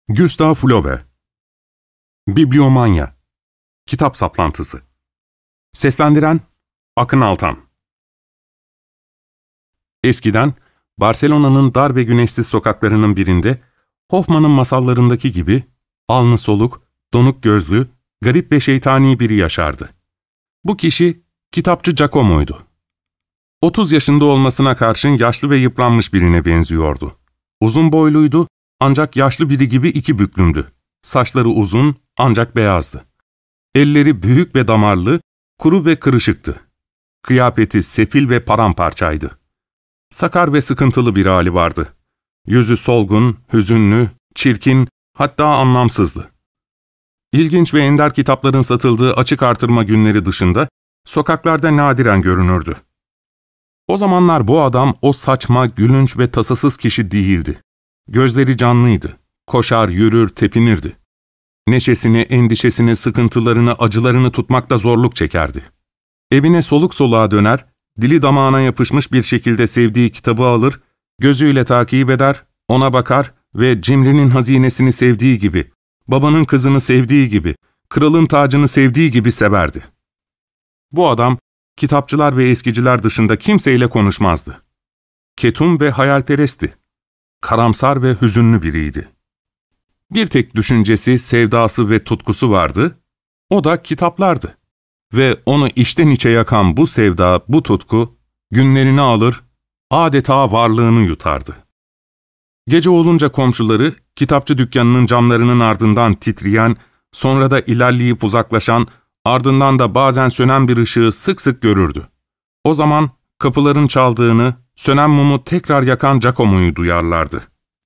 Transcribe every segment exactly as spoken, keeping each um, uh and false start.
Gustav Flaubert. Bibliomanya. Kitap saplantısı. Seslendiren Akın Altan. Eskiden Barcelona'nın dar ve güneşsiz sokaklarının birinde Hoffman'ın masallarındaki gibi alnı soluk, donuk gözlü, garip ve şeytani biri yaşardı. Bu kişi kitapçı Giacomo'ydu. Otuz yaşında olmasına karşın yaşlı ve yıpranmış birine benziyordu. Uzun boyluydu ancak yaşlı biri gibi iki büklümdü. Saçları uzun ancak beyazdı. Elleri büyük ve damarlı, kuru ve kırışıktı. Kıyafeti sefil ve paramparçaydı. Sakar ve sıkıntılı bir hali vardı. Yüzü solgun, hüzünlü, çirkin, hatta anlamsızdı. İlginç ve ender kitapların satıldığı açık artırma günleri dışında sokaklarda nadiren görünürdü. O zamanlar bu adam o saçma, gülünç ve tasasız kişi değildi. Gözleri canlıydı. Koşar, yürür, tepinirdi. Neşesini, endişesini, sıkıntılarını, acılarını tutmakta zorluk çekerdi. Evine soluk soluğa döner, dili damağına yapışmış bir şekilde sevdiği kitabı alır, gözüyle takip eder, ona bakar ve cimrinin hazinesini sevdiği gibi, babanın kızını sevdiği gibi, kralın tacını sevdiği gibi severdi. Bu adam, kitapçılar ve eskiciler dışında kimseyle konuşmazdı. Ketum ve hayalperestti. Karamsar ve hüzünlü biriydi. Bir tek düşüncesi, sevdası ve tutkusu vardı, o da kitaplardı. Ve onu içten içe yakan bu sevda, bu tutku, günlerini alır, adeta varlığını yutardı. Gece olunca komşuları, kitapçı dükkanının camlarının ardından titreyen, sonra da ilerleyip uzaklaşan, ardından da bazen sönen bir ışığı sık sık görürdü. O zaman kapıların çaldığını, sönen mumu tekrar yakan Giacomo'yu duyarlardı.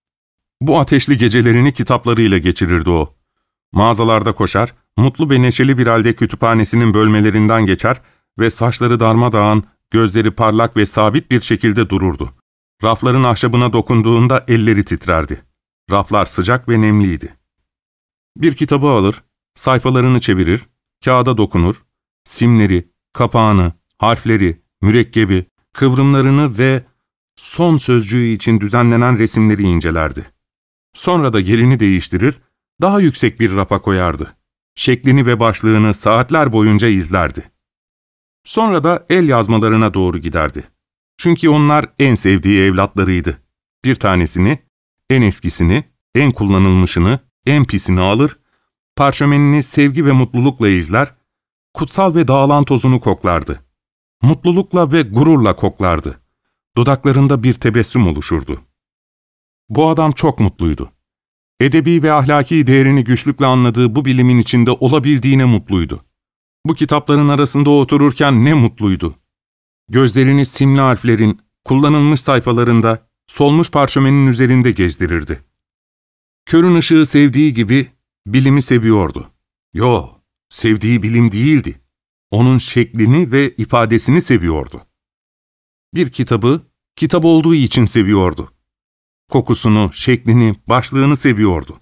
Bu ateşli gecelerini kitaplarıyla geçirirdi o. Mağazalarda koşar, mutlu ve neşeli bir halde kütüphanesinin bölmelerinden geçer ve saçları darmadağın, gözleri parlak ve sabit bir şekilde dururdu. Rafların ahşabına dokunduğunda elleri titrerdi. Raflar sıcak ve nemliydi. Bir kitabı alır, sayfalarını çevirir, kağıda dokunur, simleri, kapağını, harfleri, mürekkebi, kıvrımlarını ve son sözcüğü için düzenlenen resimleri incelerdi. Sonra da yerini değiştirir, daha yüksek bir rafa koyardı. Şeklini ve başlığını saatler boyunca izlerdi. Sonra da el yazmalarına doğru giderdi. Çünkü onlar en sevdiği evlatlarıydı. Bir tanesini, en eskisini, en kullanılmışını, en pisini alır, parşömenini sevgi ve mutlulukla izler, kutsal ve dağılan tozunu koklardı. Mutlulukla ve gururla koklardı. Dudaklarında bir tebessüm oluşurdu. Bu adam çok mutluydu. Edebi ve ahlaki değerini güçlükle anladığı bu bilimin içinde olabildiğine mutluydu. Bu kitapların arasında otururken ne mutluydu. Gözlerini simli harflerin, kullanılmış sayfalarında, solmuş parşömenin üzerinde gezdirirdi. Körün ışığı sevdiği gibi bilimi seviyordu. Yo, sevdiği bilim değildi. Onun şeklini ve ifadesini seviyordu. Bir kitabı, kitap olduğu için seviyordu. Kokusunu, şeklini, başlığını seviyordu.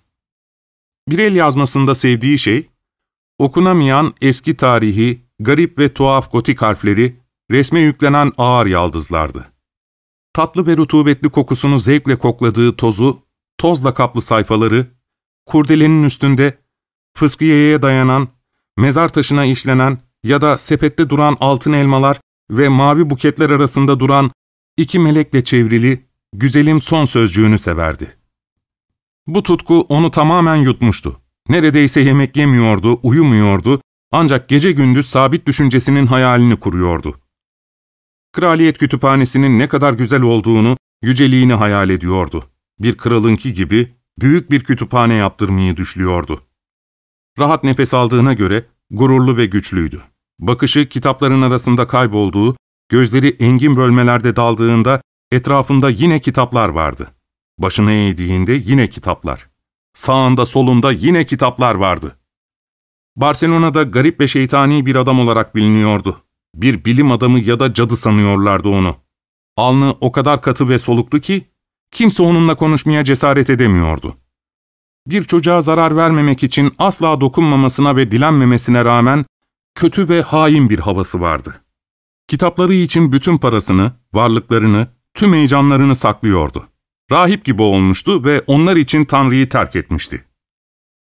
Bir el yazmasında sevdiği şey, okunamayan eski tarihi, garip ve tuhaf gotik harfleri, resme yüklenen ağır yaldızlardı. Tatlı ve rutubetli kokusunu zevkle kokladığı tozu, tozla kaplı sayfaları, kurdelenin üstünde, fıskiyeye dayanan, mezar taşına işlenen ya da sepette duran altın elmalar ve mavi buketler arasında duran iki melekle çevrili, güzelim son sözcüğünü severdi. Bu tutku onu tamamen yutmuştu. Neredeyse yemek yemiyordu, uyumuyordu, ancak gece gündüz sabit düşüncesinin hayalini kuruyordu. Kraliyet kütüphanesinin ne kadar güzel olduğunu, yüceliğini hayal ediyordu. Bir kralınki gibi büyük bir kütüphane yaptırmayı düşlüyordu. Rahat nefes aldığına göre gururlu ve güçlüydü. Bakışı kitapların arasında kaybolduğu, gözleri engin bölmelerde daldığında etrafında yine kitaplar vardı. Başını eğdiğinde yine kitaplar. Sağında solunda yine kitaplar vardı. Barcelona'da garip ve şeytani bir adam olarak biliniyordu. Bir bilim adamı ya da cadı sanıyorlardı onu. Alnı o kadar katı ve soluktu ki kimse onunla konuşmaya cesaret edemiyordu. Bir çocuğa zarar vermemek için asla dokunmamasına ve dilenmemesine rağmen kötü ve hain bir havası vardı. Kitapları için bütün parasını, varlıklarını, tüm heyecanlarını saklıyordu. Rahip gibi olmuştu ve onlar için Tanrı'yı terk etmişti.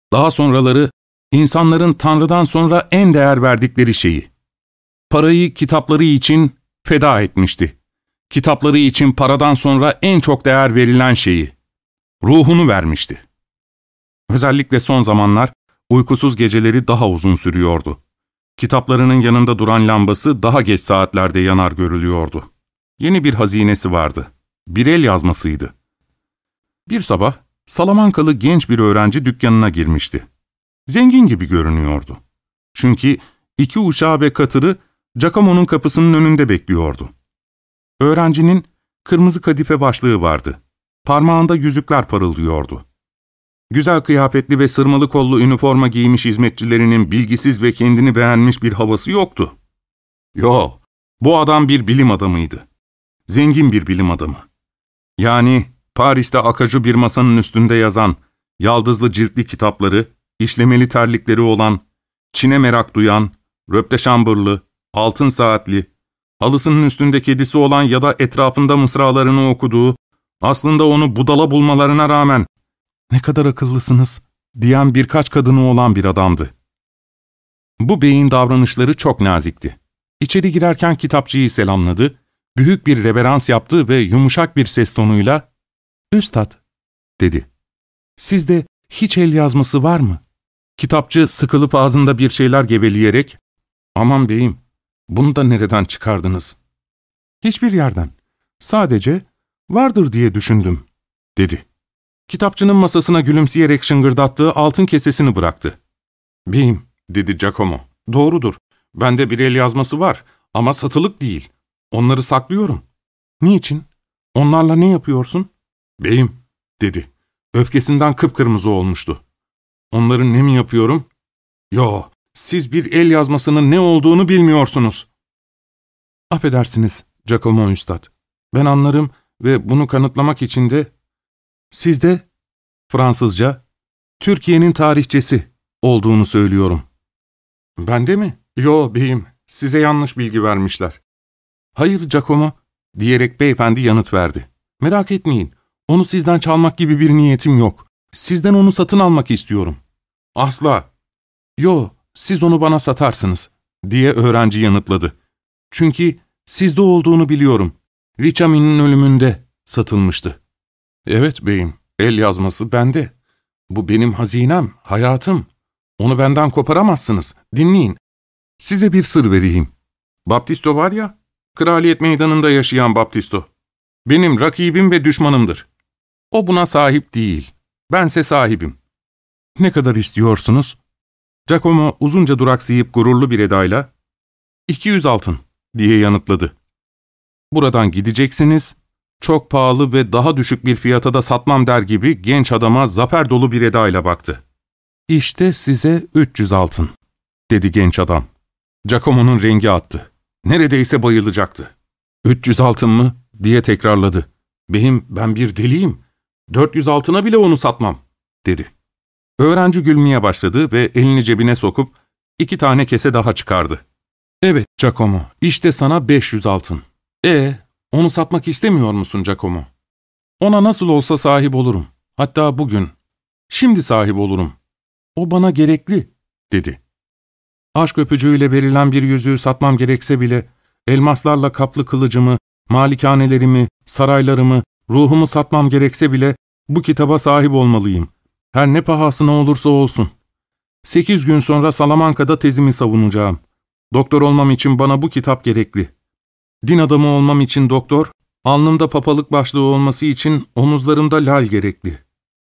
Daha sonraları, insanların Tanrı'dan sonra en değer verdikleri şeyi. Parayı kitapları için feda etmişti. Kitapları için paradan sonra en çok değer verilen şeyi. Ruhunu vermişti. Özellikle son zamanlar uykusuz geceleri daha uzun sürüyordu. Kitaplarının yanında duran lambası daha geç saatlerde yanar görülüyordu. Yeni bir hazinesi vardı. Bir el yazmasıydı. Bir sabah Salamankalı genç bir öğrenci dükkanına girmişti. Zengin gibi görünüyordu. Çünkü iki uşağı ve katırı Giacomo'nun kapısının önünde bekliyordu. Öğrencinin kırmızı kadife başlığı vardı. Parmağında yüzükler parıldıyordu. Güzel kıyafetli ve sırmalı kollu üniforma giymiş hizmetçilerinin bilgisiz ve kendini beğenmiş bir havası yoktu. Yo, bu adam bir bilim adamıydı. Zengin bir bilim adamı. Yani Paris'te akacı bir masanın üstünde yazan, yaldızlı ciltli kitapları, işlemeli terlikleri olan, Çin'e merak duyan, röpteşambırlı, altın saatli, halısının üstünde kedisi olan ya da etrafında mısralarını okuduğu, aslında onu budala bulmalarına rağmen "Ne kadar akıllısınız" diyen birkaç kadını olan bir adamdı. Bu beyin davranışları çok nazikti. İçeri girerken kitapçıyı selamladı, büyük bir reverans yaptı ve yumuşak bir ses tonuyla "Üstad," dedi. "Sizde hiç el yazması var mı?" Kitapçı sıkılıp ağzında bir şeyler geveleyerek "Aman beyim, bunu da nereden çıkardınız?" "Hiçbir yerden. Sadece vardır diye düşündüm," dedi. Kitapçının masasına gülümseyerek şıngırdattığı altın kesesini bıraktı. "Beyim," dedi Giacomo, "doğrudur. Bende bir el yazması var ama satılık değil. Onları saklıyorum." "Niçin? Onlarla ne yapıyorsun?" "Beyim," dedi. Öfkesinden kıpkırmızı olmuştu. "Onları ne mi yapıyorum?" "Yo, siz bir el yazmasının ne olduğunu bilmiyorsunuz." "Affedersiniz Giacomo Üstad. Ben anlarım ve bunu kanıtlamak için de sizde Fransızca Türkiye'nin tarihçesi olduğunu söylüyorum." "Bende mi? Yo beyim, size yanlış bilgi vermişler." "Hayır Giacomo," diyerek beyefendi yanıt verdi. "Merak etmeyin, onu sizden çalmak gibi bir niyetim yok. Sizden onu satın almak istiyorum." "Asla." "Yo, siz onu bana satarsınız," diye öğrenci yanıtladı. "Çünkü sizde olduğunu biliyorum. Riçami'nin ölümünde satılmıştı." "Evet beyim, el yazması bende. Bu benim hazinem, hayatım. Onu benden koparamazsınız. Dinleyin. Size bir sır vereyim. Baptisto var ya, Kraliyet Meydanı'nda yaşayan Baptisto. Benim rakibim ve düşmanımdır. O buna sahip değil. Bense sahibim." "Ne kadar istiyorsunuz?" Giacomo uzunca duraksayıp gururlu bir edayla "İki yüz altın," diye yanıtladı. "Buradan gideceksiniz, çok pahalı ve daha düşük bir fiyata da satmam" der gibi genç adama zafer dolu bir edayla baktı. "İşte size üç yüz altın," dedi genç adam. Giacomo'nun rengi attı. Neredeyse bayılacaktı. "Üç yüz altın mı?" diye tekrarladı. "Beyim, ben bir deliyim. Dört yüz altına bile onu satmam," dedi. Öğrenci gülmeye başladı ve elini cebine sokup iki tane kese daha çıkardı. "Evet Giacomo, işte sana beş yüz altın. E, onu satmak istemiyor musun Giacomo?" "Ona nasıl olsa sahip olurum. Hatta bugün. Şimdi sahip olurum. O bana gerekli," dedi. "Aşk öpücüğüyle verilen bir yüzüğü satmam gerekse bile, elmaslarla kaplı kılıcımı, malikanelerimi, saraylarımı, ruhumu satmam gerekse bile bu kitaba sahip olmalıyım. Her ne pahasına olursa olsun. Sekiz gün sonra Salamanka'da tezimi savunacağım. Doktor olmam için bana bu kitap gerekli. Din adamı olmam için doktor, alnımda papalık başlığı olması için omuzlarımda lal gerekli."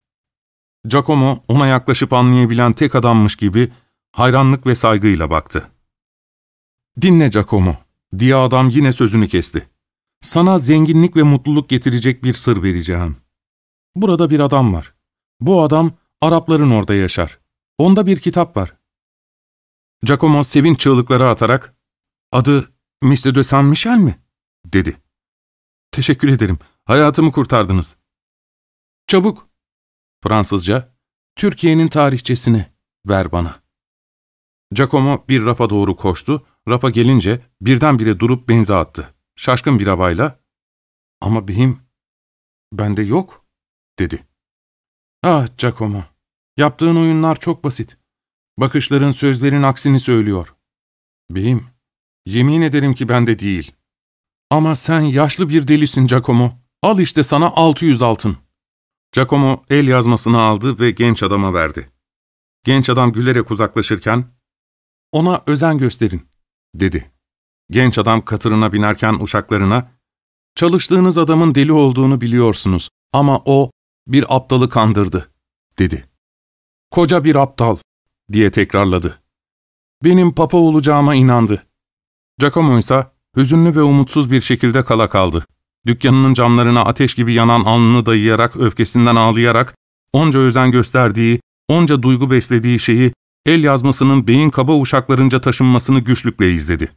Giacomo ona yaklaşıp anlayabilen tek adammış gibi hayranlık ve saygıyla baktı. "Dinle Giacomo," diye adam yine sözünü kesti. "Sana zenginlik ve mutluluk getirecek bir sır vereceğim. Burada bir adam var. Bu adam Arapların orada yaşar. Onda bir kitap var." Giacomo sevinç çığlıkları atarak "Adı mister de Saint Michel mi?" dedi. "Teşekkür ederim. Hayatımı kurtardınız." "Çabuk," Fransızca, "Türkiye'nin tarihçesini ver bana." Giacomo bir rafa doğru koştu. Rafa gelince birdenbire durup benze attı. Şaşkın bir havayla "Ama beyim, bende yok," dedi. "Ah Giacomo, Yaptığın oyunlar çok basit. Bakışların sözlerin aksini söylüyor. Beyim, yemin ederim ki bende değil. Ama sen yaşlı bir delisin Giacomo. Al işte sana altı yüz altın. Giacomo el yazmasını aldı ve genç adama verdi. Genç adam gülerek uzaklaşırken, ''Ona özen gösterin.'' dedi. Genç adam katırına binerken uşaklarına, ''Çalıştığınız adamın deli olduğunu biliyorsunuz ama o bir aptalı kandırdı.'' dedi. ''Koca bir aptal.'' diye tekrarladı. ''Benim papa olacağıma inandı.'' Giacomo ise hüzünlü ve umutsuz bir şekilde kala kaldı. Dükkanının camlarına ateş gibi yanan alnını dayayarak, öfkesinden ağlayarak, onca özen gösterdiği, onca duygu beslediği şeyi, el yazmasının beyin kaba uşaklarınca taşınmasını güçlükle izledi.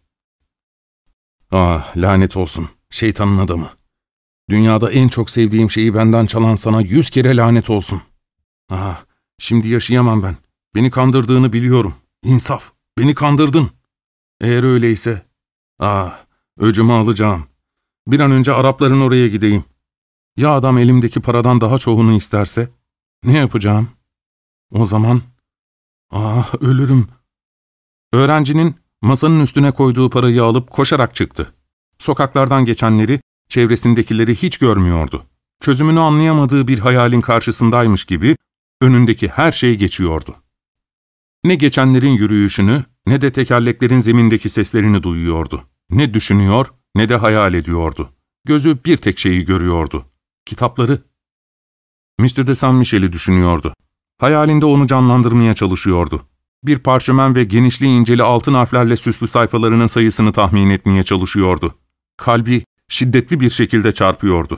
''Ah, lanet olsun, şeytanın adamı. Dünyada en çok sevdiğim şeyi benden çalan sana yüz kere lanet olsun. Ah, şimdi yaşayamam ben. Beni kandırdığını biliyorum. İnsaf, beni kandırdın. Eğer öyleyse, ah, öcümü alacağım. Bir an önce Arapların oraya gideyim. Ya adam elimdeki paradan daha çoğunu isterse? Ne yapacağım? O zaman, ah, ölürüm.'' Öğrencinin masanın üstüne koyduğu parayı alıp koşarak çıktı. Sokaklardan geçenleri, çevresindekileri hiç görmüyordu. Çözümünü anlayamadığı bir hayalin karşısındaymış gibi önündeki her şey geçiyordu. Ne geçenlerin yürüyüşünü, ne de tekerleklerin zemindeki seslerini duyuyordu. Ne düşünüyor, ne de hayal ediyordu. Gözü bir tek şeyi görüyordu. Kitapları. mister de Saint Michel'i düşünüyordu. Hayalinde onu canlandırmaya çalışıyordu. Bir parşömen ve genişli inceli altın harflerle süslü sayfalarının sayısını tahmin etmeye çalışıyordu. Kalbi şiddetli bir şekilde çarpıyordu.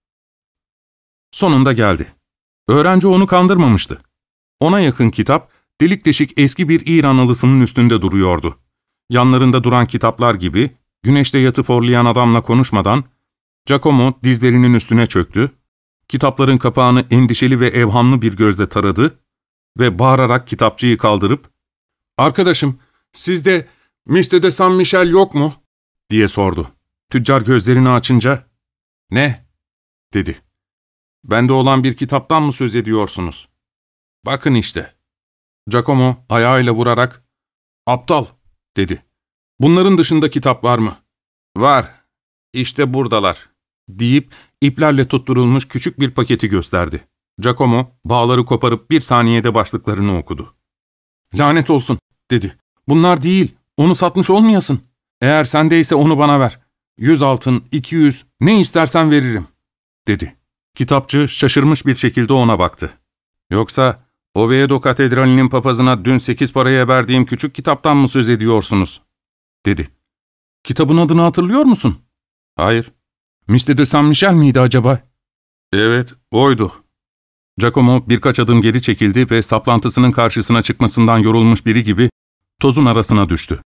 Sonunda geldi. Öğrenci onu kandırmamıştı. Ona yakın kitap, delik deşik eski bir İran halısının üstünde duruyordu. Yanlarında duran kitaplar gibi, güneşte yatıp horlayan adamla konuşmadan, Giacomo dizlerinin üstüne çöktü, kitapların kapağını endişeli ve evhamlı bir gözle taradı ve bağırarak kitapçıyı kaldırıp, ''Arkadaşım, sizde mister de Saint Michel yok mu?'' diye sordu. Tüccar gözlerini açınca, ''Ne?'' dedi. ''Bende olan bir kitaptan mı söz ediyorsunuz?'' ''Bakın işte.'' Giacomo ayağıyla vurarak, ''Aptal!'' dedi. ''Bunların dışında kitap var mı?'' ''Var. İşte buradalar.'' deyip iplerle tutturulmuş küçük bir paketi gösterdi. Giacomo bağları koparıp bir saniyede başlıklarını okudu. ''Lanet olsun!'' dedi. ''Bunlar değil, onu satmış olmayasın. Eğer sendeyse onu bana ver. Yüz altın, iki yüz, ne istersen veririm.'' dedi. Kitapçı şaşırmış bir şekilde ona baktı. ''Yoksa Oviedo Katedrali'nin papazına dün sekiz paraya verdiğim küçük kitaptan mı söz ediyorsunuz?'' dedi. ''Kitabın adını hatırlıyor musun?'' ''Hayır.'' ''mister de Saint Michel miydi acaba?'' ''Evet, oydu.'' Giacomo birkaç adım geri çekildi ve saplantısının karşısına çıkmasından yorulmuş biri gibi tozun arasına düştü.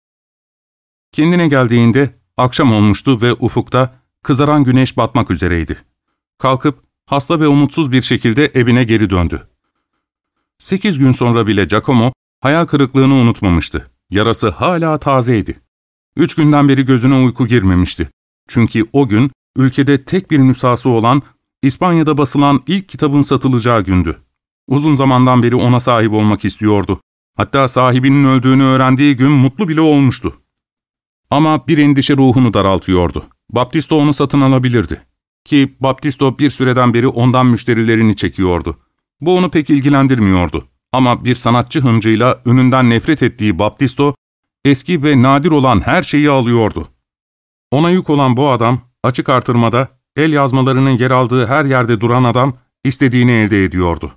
Kendine geldiğinde akşam olmuştu ve ufukta kızaran güneş batmak üzereydi. Kalkıp hasta ve umutsuz bir şekilde evine geri döndü. Sekiz gün sonra bile Giacomo hayal kırıklığını unutmamıştı. Yarası hala tazeydi. Üç günden beri gözüne uyku girmemişti. Çünkü o gün ülkede tek bir nüshası olan İspanya'da basılan ilk kitabın satılacağı gündü. Uzun zamandan beri ona sahip olmak istiyordu. Hatta sahibinin öldüğünü öğrendiği gün mutlu bile olmuştu. Ama bir endişe ruhunu daraltıyordu. Baptisto onu satın alabilirdi. Ki Baptisto bir süreden beri ondan müşterilerini çekiyordu. Bu onu pek ilgilendirmiyordu. Ama bir sanatçı hıncıyla önünden nefret ettiği Baptisto, eski ve nadir olan her şeyi alıyordu. Ona yük olan bu adam, açık artırmada, el yazmalarının yer aldığı her yerde duran adam, istediğini elde ediyordu.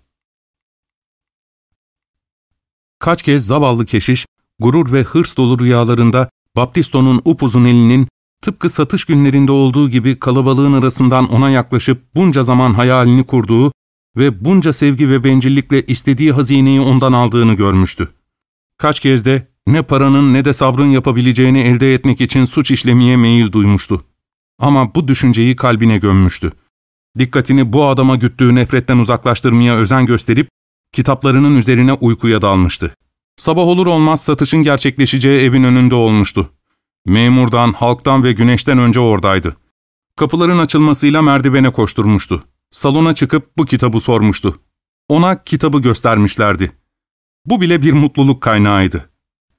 Kaç kez zavallı keşiş, gurur ve hırs dolu rüyalarında Baptisto'nun upuzun elinin, tıpkı satış günlerinde olduğu gibi kalabalığın arasından ona yaklaşıp bunca zaman hayalini kurduğu ve bunca sevgi ve bencillikle istediği hazineyi ondan aldığını görmüştü. Kaç kez de ne paranın ne de sabrın yapabileceğini elde etmek için suç işlemeye meyil duymuştu. Ama bu düşünceyi kalbine gömmüştü. Dikkatini bu adama güttüğü nefretten uzaklaştırmaya özen gösterip, kitaplarının üzerine uykuya dalmıştı. Sabah olur olmaz satışın gerçekleşeceği evin önünde olmuştu. Memurdan, halktan ve güneşten önce oradaydı. Kapıların açılmasıyla merdivene koşturmuştu. Salona çıkıp bu kitabı sormuştu. Ona kitabı göstermişlerdi. Bu bile bir mutluluk kaynağıydı.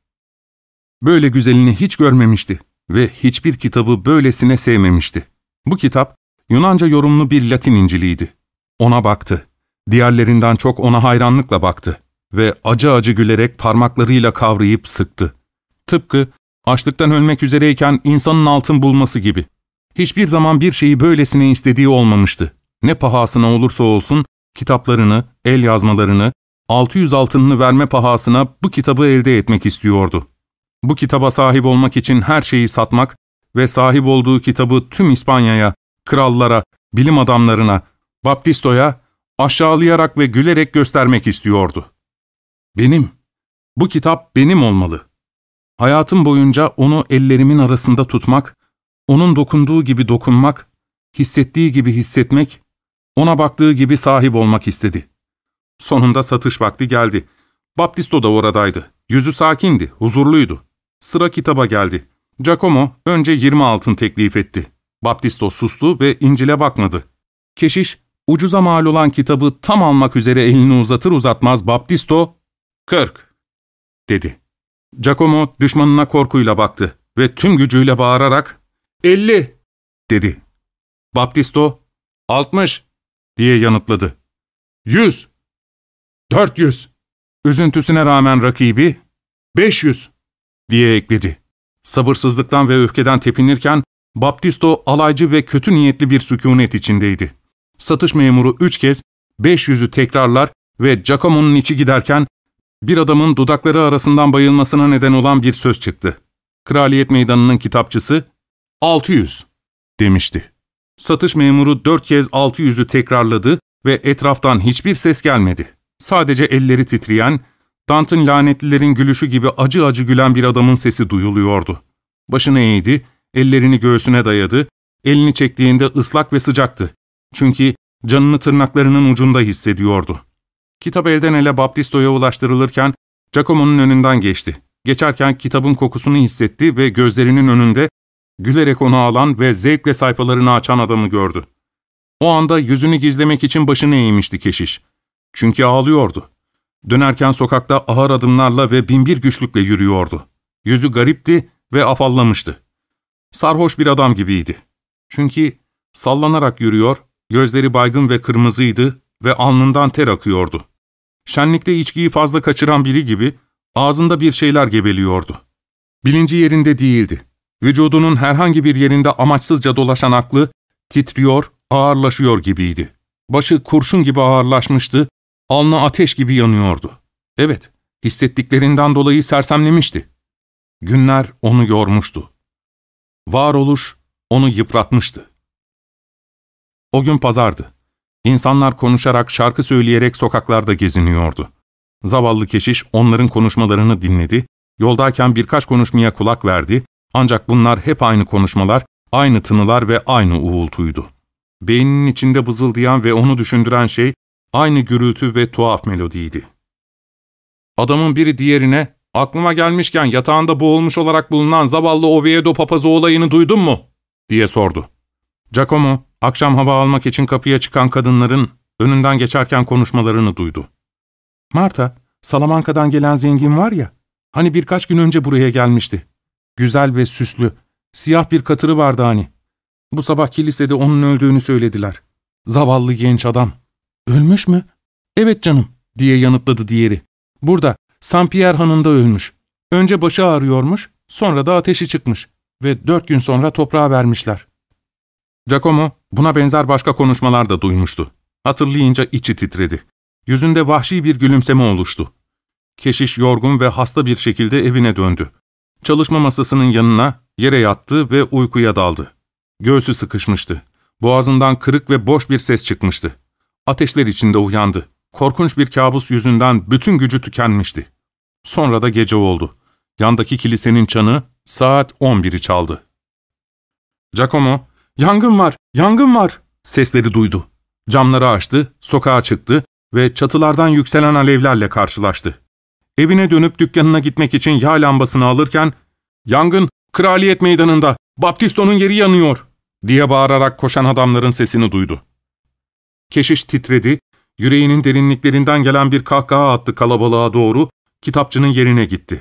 Böyle güzelini hiç görmemişti ve hiçbir kitabı böylesine sevmemişti. Bu kitap, Yunanca yorumlu bir Latin İncil'iydi. Ona baktı. Diğerlerinden çok ona hayranlıkla baktı ve acı acı gülerek parmaklarıyla kavrayıp sıktı. Tıpkı açlıktan ölmek üzereyken insanın altın bulması gibi. Hiçbir zaman bir şeyi böylesine istediği olmamıştı. Ne pahasına olursa olsun kitaplarını, el yazmalarını, altı yüz altınını verme pahasına bu kitabı elde etmek istiyordu. Bu kitaba sahip olmak için her şeyi satmak ve sahip olduğu kitabı tüm İspanya'ya, krallara, bilim adamlarına, Baptisto'ya aşağılayarak ve gülerek göstermek istiyordu. Benim, bu kitap benim olmalı. Hayatım boyunca onu ellerimin arasında tutmak, onun dokunduğu gibi dokunmak, hissettiği gibi hissetmek, ona baktığı gibi sahip olmak istedi. Sonunda satış vakti geldi. Baptisto da oradaydı. Yüzü sakindi, huzurluydu. Sıra kitaba geldi. Giacomo önce yirmi altın teklif etti. Baptisto sustu ve İncil'e bakmadı. Keşiş, ucuza mal olan kitabı tam almak üzere elini uzatır uzatmaz Baptisto, ''Kırk'' dedi. Giacomo düşmanına korkuyla baktı ve tüm gücüyle bağırarak ''Elli'' dedi. Baptisto, ''Altmış'' diye yanıtladı. ''Yüz'' ''Dört yüz'' Üzüntüsüne rağmen rakibi ''Beş yüz'' diye ekledi. Sabırsızlıktan ve öfkeden tepinirken Baptisto alaycı ve kötü niyetli bir sükûnet içindeydi. Satış memuru üç kez beş yüz'ü tekrarlar ve Giacomo'nun içi giderken bir adamın dudakları arasından bayılmasına neden olan bir söz çıktı. Kraliyet Meydanı'nın kitapçısı altı yüz demişti. Satış memuru dört kez altı yüz'ü tekrarladı ve etraftan hiçbir ses gelmedi. Sadece elleri titreyen, Dante'ın lanetlilerin gülüşü gibi acı acı gülen bir adamın sesi duyuluyordu. Başını eğdi, ellerini göğsüne dayadı, elini çektiğinde ıslak ve sıcaktı. Çünkü canını tırnaklarının ucunda hissediyordu. Kitap elden ele Baptisto'ya ulaştırılırken Giacomo'nun önünden geçti. Geçerken kitabın kokusunu hissetti ve gözlerinin önünde gülerek onu alan ve zevkle sayfalarını açan adamı gördü. O anda yüzünü gizlemek için başını eğmişti keşiş. Çünkü ağlıyordu. Dönerken sokakta ağır adımlarla ve binbir güçlükle yürüyordu. Yüzü garipti ve afallamıştı. Sarhoş bir adam gibiydi. Çünkü sallanarak yürüyor, gözleri baygın ve kırmızıydı ve alnından ter akıyordu. Şenlikte içkiyi fazla kaçıran biri gibi ağzında bir şeyler gebeliyordu. Bilinci yerinde değildi. Vücudunun herhangi bir yerinde amaçsızca dolaşan aklı titriyor, ağırlaşıyor gibiydi. Başı kurşun gibi ağırlaşmıştı, alnı ateş gibi yanıyordu. Evet, hissettiklerinden dolayı sersemlemişti. Günler onu yormuştu. Varoluş onu yıpratmıştı. O gün pazardı. İnsanlar konuşarak, şarkı söyleyerek sokaklarda geziniyordu. Zavallı keşiş onların konuşmalarını dinledi, yoldayken birkaç konuşmaya kulak verdi, ancak bunlar hep aynı konuşmalar, aynı tınılar ve aynı uğultuydu. Beyninin içinde vızıldayan ve onu düşündüren şey, aynı gürültü ve tuhaf melodiydi. Adamın biri diğerine, ''Aklıma gelmişken yatağında boğulmuş olarak bulunan zavallı Oviedo papazı olayını duydun mu?'' diye sordu. Giacomo, akşam hava almak için kapıya çıkan kadınların önünden geçerken konuşmalarını duydu. ''Marta, Salamanca'dan gelen zengin var ya, hani birkaç gün önce buraya gelmişti. Güzel ve süslü, siyah bir katırı vardı hani. Bu sabah kilisede onun öldüğünü söylediler. Zavallı genç adam. Ölmüş mü? Evet canım, diye yanıtladı diğeri. Burada, Saint Pierre Hanı'nda ölmüş. Önce başı ağrıyormuş, sonra da ateşi çıkmış ve dört gün sonra toprağa vermişler.'' Giacomo buna benzer başka konuşmalar da duymuştu. Hatırlayınca içi titredi. Yüzünde vahşi bir gülümseme oluştu. Keşiş yorgun ve hasta bir şekilde evine döndü. Çalışma masasının yanına yere yattı ve uykuya daldı. Göğsü sıkışmıştı. Boğazından kırık ve boş bir ses çıkmıştı. Ateşler içinde uyandı. Korkunç bir kabus yüzünden bütün gücü tükenmişti. Sonra da gece oldu. Yandaki kilisenin çanı saat on biri çaldı. Giacomo, ''Yangın var, yangın var!'' sesleri duydu. Camları açtı, sokağa çıktı ve çatılardan yükselen alevlerle karşılaştı. Evine dönüp dükkanına gitmek için yağ lambasını alırken, ''Yangın, Kraliyet Meydanı'nda, Baptisto'nun yeri yanıyor!'' diye bağırarak koşan adamların sesini duydu. Keşiş titredi, Yüreğinin derinliklerinden gelen bir kahkaha attı kalabalığa doğru, kitapçının yerine gitti.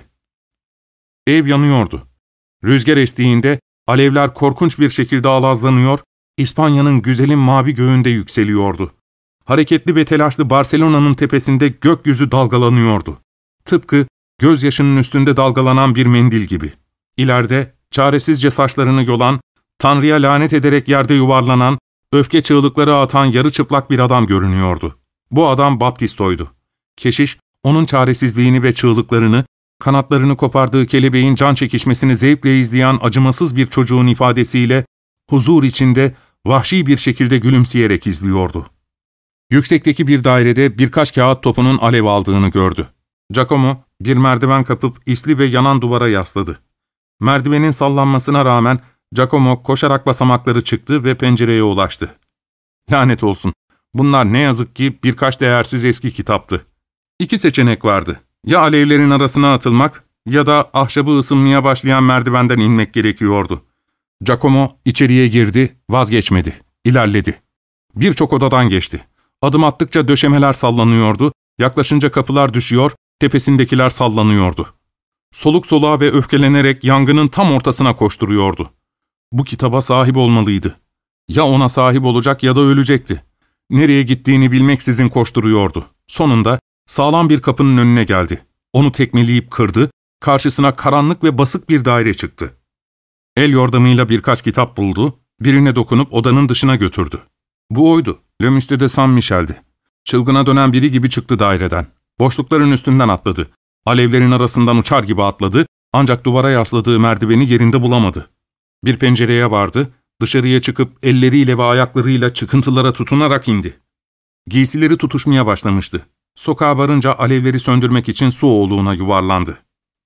Ev yanıyordu. Rüzgar estiğinde alevler korkunç bir şekilde alazlanıyor, İspanya'nın güzelim mavi göğünde yükseliyordu. Hareketli ve telaşlı Barcelona'nın tepesinde gökyüzü dalgalanıyordu. Tıpkı gözyaşının üstünde dalgalanan bir mendil gibi. İleride çaresizce saçlarını yolan, Tanrı'ya lanet ederek yerde yuvarlanan, öfke çığlıkları atan yarı çıplak bir adam görünüyordu. Bu adam Baptisto'ydu. Keşiş, onun çaresizliğini ve çığlıklarını, kanatlarını kopardığı kelebeğin can çekişmesini zevkle izleyen acımasız bir çocuğun ifadesiyle, huzur içinde vahşi bir şekilde gülümseyerek izliyordu. Yüksekteki bir dairede birkaç kağıt topunun alev aldığını gördü. Giacomo bir merdiven kapıp isli ve yanan duvara yasladı. Merdivenin sallanmasına rağmen Giacomo koşarak basamakları çıktı ve pencereye ulaştı. Lanet olsun, bunlar ne yazık ki birkaç değersiz eski kitaptı. İki seçenek vardı. Ya alevlerin arasına atılmak ya da ahşabı ısınmaya başlayan merdivenden inmek gerekiyordu. Giacomo içeriye girdi, vazgeçmedi, ilerledi. Birçok odadan geçti. Adım attıkça döşemeler sallanıyordu, yaklaşınca kapılar düşüyor, tepesindekiler sallanıyordu. Soluk soluğa ve öfkelenerek yangının tam ortasına koşturuyordu. Bu kitaba sahip olmalıydı. Ya ona sahip olacak ya da ölecekti. Nereye gittiğini bilmeksizin koşturuyordu. Sonunda sağlam bir kapının önüne geldi. Onu tekmeleyip kırdı, karşısına karanlık ve basık bir daire çıktı. El yordamıyla birkaç kitap buldu, birine dokunup odanın dışına götürdü. Bu oydu, Le Musée de Saint Michel'di. Çılgına dönen biri gibi çıktı daireden. Boşlukların üstünden atladı. Alevlerin arasından uçar gibi atladı, ancak duvara yasladığı merdiveni yerinde bulamadı. Bir pencereye vardı, dışarıya çıkıp elleriyle ve ayaklarıyla çıkıntılara tutunarak indi. Giysileri tutuşmaya başlamıştı. Sokağa varınca alevleri söndürmek için su oğluğuna yuvarlandı.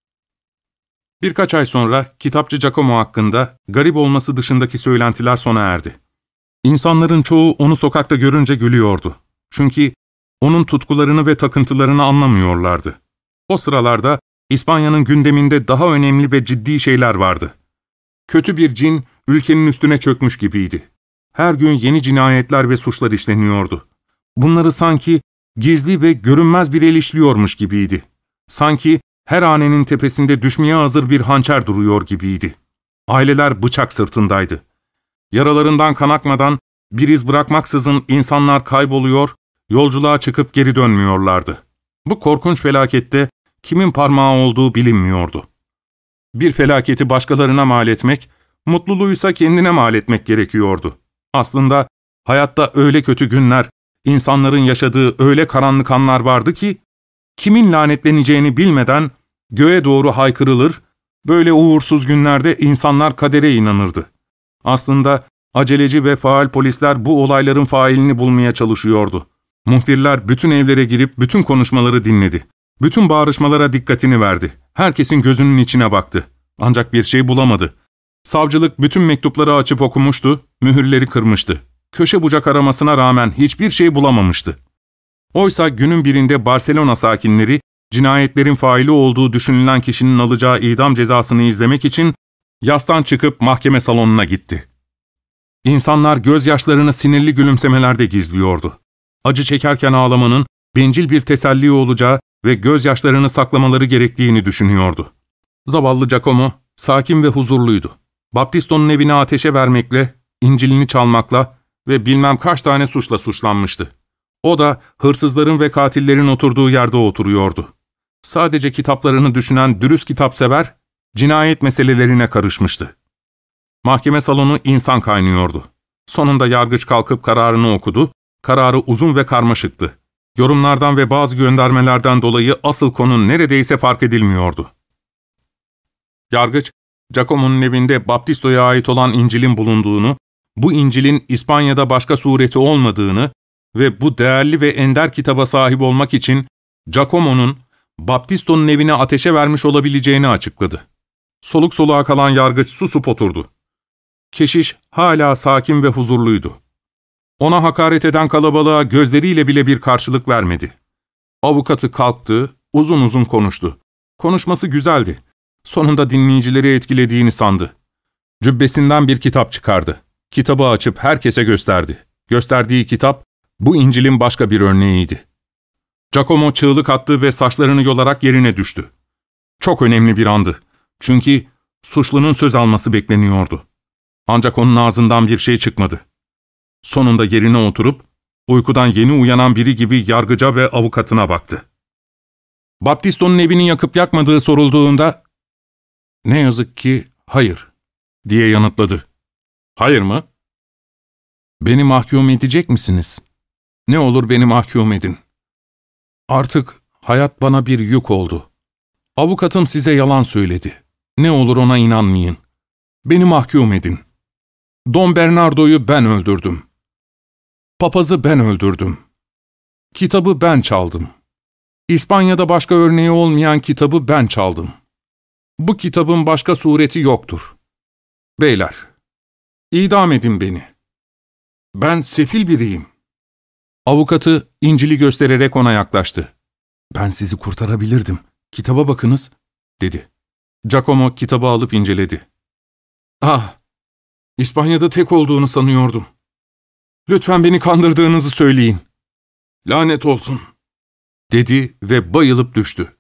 Birkaç ay sonra kitapçı Giacomo hakkında garip olması dışındaki söylentiler sona erdi. İnsanların çoğu onu sokakta görünce gülüyordu. Çünkü onun tutkularını ve takıntılarını anlamıyorlardı. O sıralarda İspanya'nın gündeminde daha önemli ve ciddi şeyler vardı. Kötü bir cin ülkenin üstüne çökmüş gibiydi. Her gün yeni cinayetler ve suçlar işleniyordu. Bunları sanki gizli ve görünmez bir el işliyormuş gibiydi. Sanki her hanenin tepesinde düşmeye hazır bir hançer duruyor gibiydi. Aileler bıçak sırtındaydı. Yaralarından kan akmadan, bir iz bırakmaksızın insanlar kayboluyor, yolculuğa çıkıp geri dönmüyorlardı. Bu korkunç felakette kimin parmağı olduğu bilinmiyordu. Bir felaketi başkalarına mal etmek, mutluluğuysa kendine mal etmek gerekiyordu. Aslında hayatta öyle kötü günler, insanların yaşadığı öyle karanlık anlar vardı ki, kimin lanetleneceğini bilmeden göğe doğru haykırılır, böyle uğursuz günlerde insanlar kadere inanırdı. Aslında aceleci ve faal polisler bu olayların failini bulmaya çalışıyordu. Muhbirler bütün evlere girip bütün konuşmaları dinledi. Bütün bağırışmalara dikkatini verdi. Herkesin gözünün içine baktı. Ancak bir şey bulamadı. Savcılık bütün mektupları açıp okumuştu, mühürleri kırmıştı. Köşe bucak aramasına rağmen hiçbir şey bulamamıştı. Oysa günün birinde Barcelona sakinleri, cinayetlerin faili olduğu düşünülen kişinin alacağı idam cezasını izlemek için yastan çıkıp mahkeme salonuna gitti. İnsanlar gözyaşlarını sinirli gülümsemelerde gizliyordu. Acı çekerken ağlamanın bencil bir teselli olacağı ve gözyaşlarını saklamaları gerektiğini düşünüyordu. Zavallı Giacomo sakin ve huzurluydu. Baptisto'nun evini ateşe vermekle, İncil'ini çalmakla ve bilmem kaç tane suçla suçlanmıştı. O da hırsızların ve katillerin oturduğu yerde oturuyordu. Sadece kitaplarını düşünen dürüst kitapsever, cinayet meselelerine karışmıştı. Mahkeme salonu insan kaynıyordu. Sonunda yargıç kalkıp kararını okudu, kararı uzun ve karmaşıktı. Yorumlardan ve bazı göndermelerden dolayı asıl konu neredeyse fark edilmiyordu. Yargıç, Giacomo'nun evinde Baptisto'ya ait olan İncil'in bulunduğunu, bu İncil'in İspanya'da başka sureti olmadığını ve bu değerli ve ender kitaba sahip olmak için Giacomo'nun Baptisto'nun evini ateşe vermiş olabileceğini açıkladı. Soluk soluğa kalan yargıç susup oturdu. Keşiş hala sakin ve huzurluydu. Ona hakaret eden kalabalığa gözleriyle bile bir karşılık vermedi. Avukatı kalktı, uzun uzun konuştu. Konuşması güzeldi. Sonunda dinleyicileri etkilediğini sandı. Cübbesinden bir kitap çıkardı. Kitabı açıp herkese gösterdi. Gösterdiği kitap, Bu İncil'in başka bir örneğiydi. Giacomo çığlık attı ve saçlarını yolarak yerine düştü. Çok önemli bir andı. Çünkü suçlunun söz alması bekleniyordu. Ancak onun ağzından bir şey çıkmadı. Sonunda yerine oturup, uykudan yeni uyanan biri gibi yargıca ve avukatına baktı. Baptisto'nun evini yakıp yakmadığı sorulduğunda, ''Ne yazık ki hayır.'' diye yanıtladı. ''Hayır mı?'' ''Beni mahkum edecek misiniz? Ne olur beni mahkum edin. Artık hayat bana bir yük oldu. Avukatım size yalan söyledi. Ne olur ona inanmayın. Beni mahkum edin. Don Bernardo'yu ben öldürdüm. Papazı ben öldürdüm. Kitabı ben çaldım. İspanya'da başka örneği olmayan kitabı ben çaldım. Bu kitabın başka sureti yoktur. Beyler, idam edin beni. Ben sefil biriyim.'' Avukatı İncil'i göstererek ona yaklaştı. ''Ben sizi kurtarabilirdim. Kitaba bakınız.'' dedi. Giacomo kitabı alıp inceledi. ''Ah, İspanya'da tek olduğunu sanıyordum. Lütfen beni kandırdığınızı söyleyin. Lanet olsun.'' dedi ve bayılıp düştü.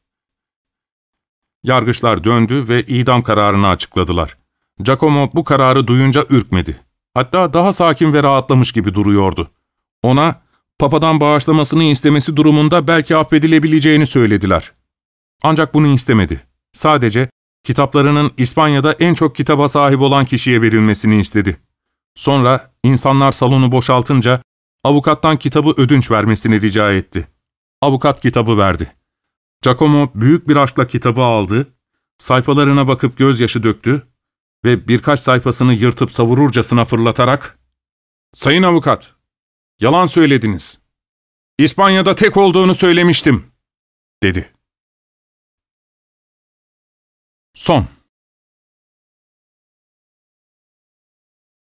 Yargıçlar döndü ve idam kararını açıkladılar. Giacomo bu kararı duyunca ürkmedi. Hatta daha sakin ve rahatlamış gibi duruyordu. Ona, Papa'dan bağışlamasını istemesi durumunda belki affedilebileceğini söylediler. Ancak bunu istemedi. Sadece kitaplarının İspanya'da en çok kitaba sahip olan kişiye verilmesini istedi. Sonra insanlar salonu boşaltınca avukattan kitabı ödünç vermesini rica etti. Avukat kitabı verdi. Giacomo büyük bir aşkla kitabı aldı, sayfalarına bakıp gözyaşı döktü ve birkaç sayfasını yırtıp savururcasına fırlatarak ''Sayın avukat, yalan söylediniz. İspanya'da tek olduğunu söylemiştim.'' dedi. Son.